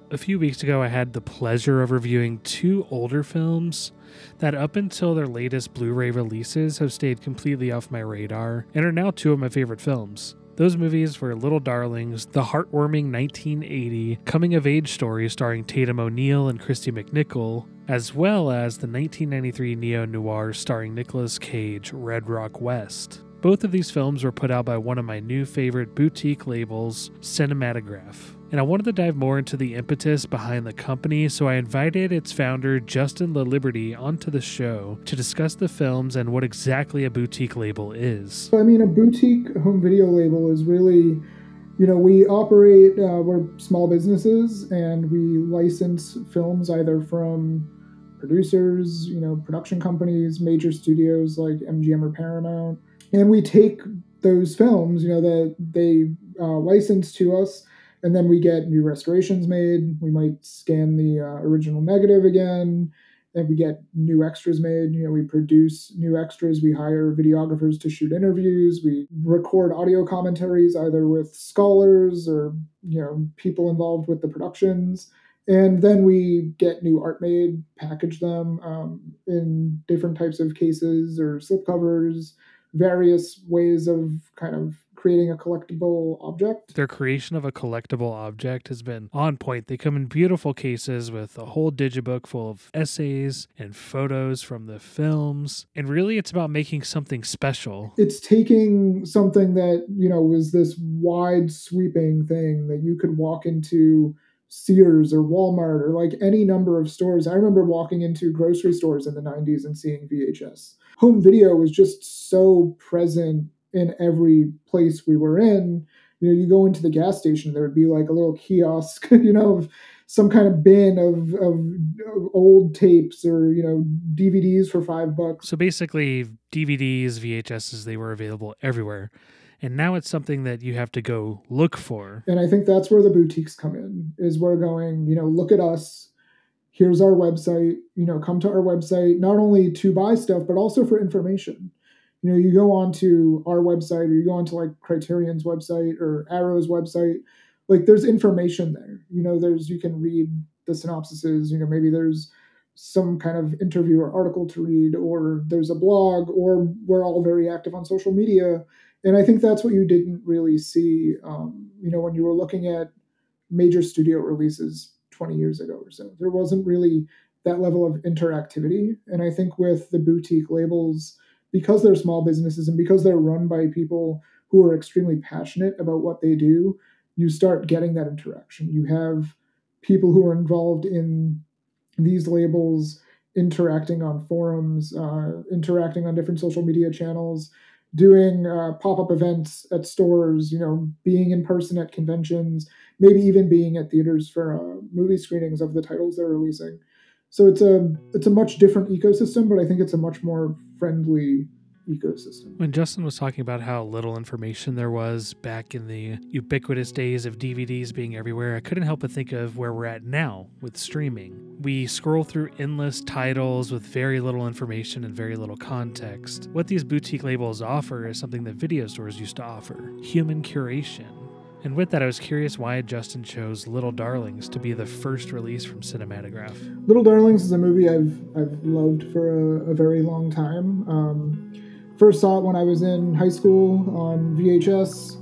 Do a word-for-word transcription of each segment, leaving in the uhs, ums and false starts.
A few weeks ago, I had the pleasure of reviewing two older films that up until their latest Blu-ray releases have stayed completely off my radar and are now two of my favorite films. Those movies were Little Darlings, the heartwarming nineteen eighty coming-of-age story starring Tatum O'Neal and Christy McNichol, as well as the nineteen ninety-three neo-noir starring Nicolas Cage, Red Rock West. Both of these films were put out by one of my new favorite boutique labels, Cinematograph. And I wanted to dive more into the impetus behind the company, so I invited its founder, Justin LaLiberty, onto the show to discuss the films and what exactly a boutique label is. I mean, a boutique home video label is really, you know, we operate, uh, we're small businesses, and we license films either from producers, you know, production companies, major studios like M G M or Paramount, and we take those films, you know, that they uh, license to us, and then we get new restorations made. We might scan the uh, original negative again, and we get new extras made. You know, we produce new extras. We hire videographers to shoot interviews. We record audio commentaries either with scholars or, you know, people involved with the productions. And then we get new art made, package them um, in different types of cases or slipcovers, various ways of kind of creating a collectible object. Their creation of a collectible object has been on point. They come in beautiful cases with a whole digibook full of essays and photos from the films. And really, it's about making something special. It's taking something that, you know, was this wide sweeping thing that you could walk into Sears or Walmart or like any number of stores. I remember walking into grocery stores in the nineties and seeing V H S. Home video was just so present in every place we were in. You know, you go into the gas station, there would be like a little kiosk, you know, of some kind of bin of, of, of old tapes or, you know, D V Ds for five bucks. So basically, D V Ds, V H Ss, they were available everywhere. And now it's something that you have to go look for. And I think that's where the boutiques come in, is we're going, you know, look at us. Here's our website, you know, come to our website, not only to buy stuff, but also for information. You know, you go on to our website or you go onto like Criterion's website or Arrow's website, like there's information there. You know, there's, you can read the synopsises, you know, maybe there's some kind of interview or article to read, or there's a blog, or we're all very active on social media. And I think that's what you didn't really see, um, you know, when you were looking at major studio releases twenty years ago or so. There wasn't really that level of interactivity. And I think with the boutique labels, because they're small businesses and because they're run by people who are extremely passionate about what they do, you start getting that interaction. You have people who are involved in these labels interacting on forums, uh, interacting on different social media channels, doing uh, pop-up events at stores, you know, being in person at conventions, maybe even being at theaters for uh, movie screenings of the titles they're releasing. So it's a it's a much different ecosystem, but I think it's a much more friendly ecosystem. When Justin was talking about how little information there was back in the ubiquitous days of D V Ds being everywhere, I couldn't help but think of where we're at now with streaming. We scroll through endless titles with very little information and very little context. What these boutique labels offer is something that video stores used to offer: human curation. And with that, I was curious why Justin chose Little Darlings to be the first release from Cinematograph. Little Darlings is a movie I've I've loved for a, a very long time. Um, first saw it when I was in high school on V H S,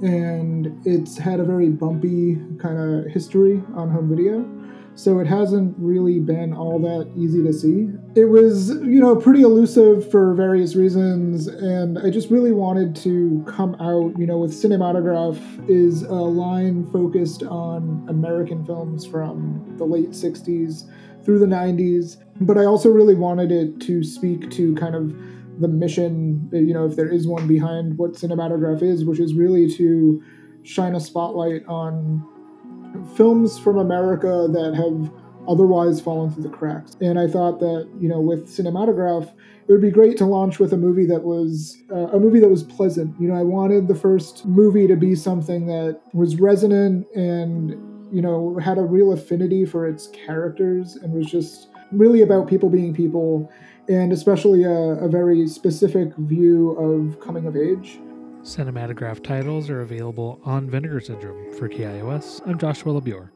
and it's had a very bumpy kind of history on home video. So it hasn't really been all that easy to see. It was, you know, pretty elusive for various reasons, and I just really wanted to come out, you know, with Cinematograph is a line focused on American films from the late sixties through the nineties, but I also really wanted it to speak to kind of the mission, you know, if there is one behind what Cinematograph is, which is really to shine a spotlight on films from America that have otherwise fallen through the cracks. And I thought that, you know, with Cinematograph, it would be great to launch with a movie that was uh, a movie that was pleasant. You know, I wanted the first movie to be something that was resonant and, you know, had a real affinity for its characters and was just really about people being people, and especially a, a very specific view of coming of age. Cinematograph titles are available on Vinegar Syndrome. For K I O S, I'm Joshua LeBure.